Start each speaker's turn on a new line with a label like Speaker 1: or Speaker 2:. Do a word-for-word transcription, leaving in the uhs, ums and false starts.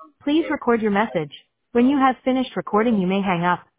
Speaker 1: Please record your message. When you have finished recording, you may hang up.